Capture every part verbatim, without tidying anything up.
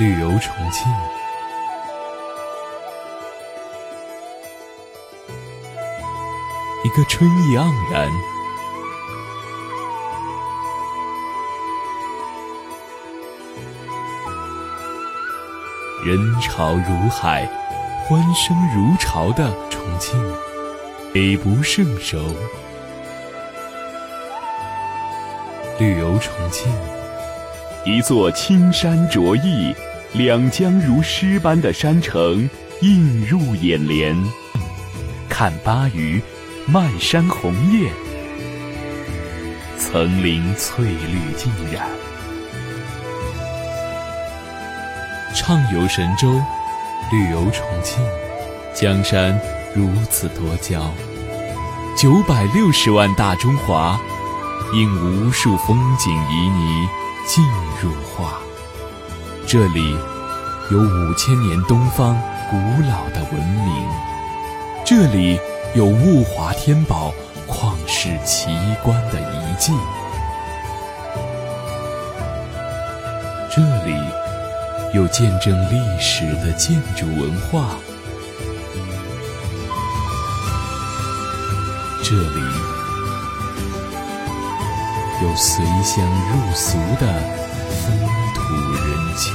旅游重庆。一个春意盎然，人潮如海，欢声如潮的重庆，美不胜收。旅游重庆， 一座青山着意，两江如诗般的山城映入眼帘。看巴渝，漫山红叶，层林翠绿浸染。 畅游神州，旅游重庆，江山如此多娇，九百六十万大中华，因无数风景旖旎尽入画。这里有五千年东方古老的文明，这里有物华天宝、旷世奇观的遗迹，这里有见证历史的建筑文化，这里有随乡入俗的风土人情。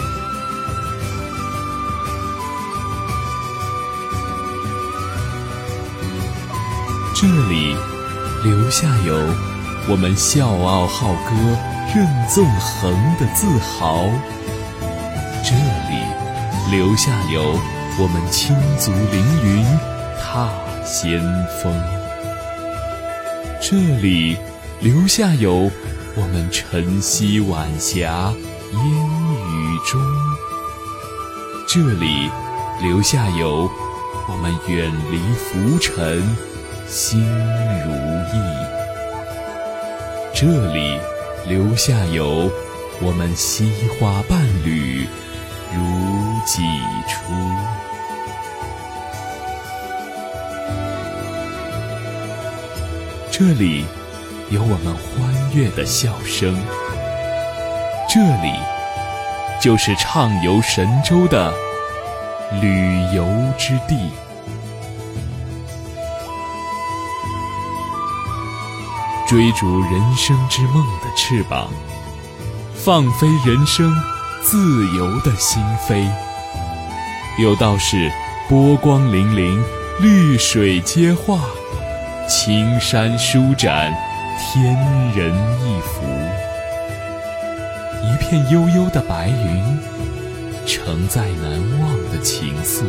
这里留下有我们笑傲浩歌、任纵横的自豪，这里留下有我们青足凌云、踏先锋，这里留下有我们晨曦晚霞、烟雨中，这里留下有我们远离浮尘、心如意，这里留下有我们惜花伴侣如己出。这里有我们欢悦的笑声，这里就是畅游神州的旅游之地。追逐人生之梦的翅膀，放飞人生自由的心扉。有道是波光粼粼，绿水接画，青山舒展，天人一幅。一片悠悠的白云，承载难忘的情愫。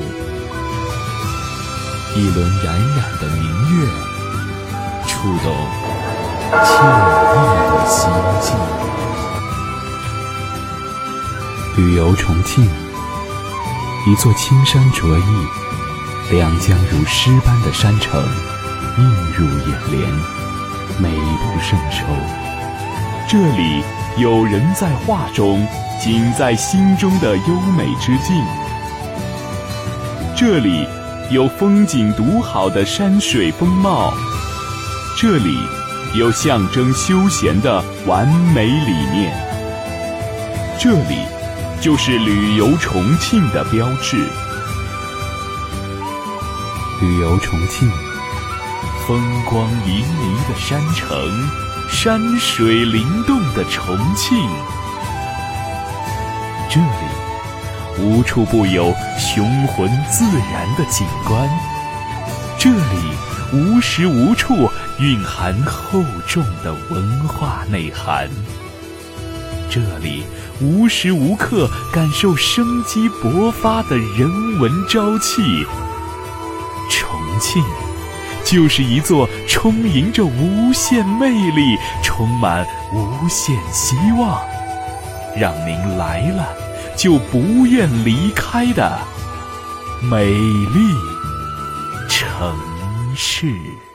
一轮冉冉的明月，触动惬意的心境。旅游重庆，一座青山着意，两江如诗般的山城映入眼帘，美不胜收。 这里有人在画中，景在心中的优美之境。这里有风景独好的山水风貌，这里有象征休闲的完美理念，这里就是旅游重庆的标志。 旅游重庆， 风光旖旎的山城，山水灵动的重庆，这里无处不有雄浑自然的景观，这里无时无处蕴含厚重的文化内涵，这里无时无刻感受生机勃发的人文朝气。重庆就是一座充盈着无限魅力、充满无限希望，让您来了就不愿离开的美丽城市。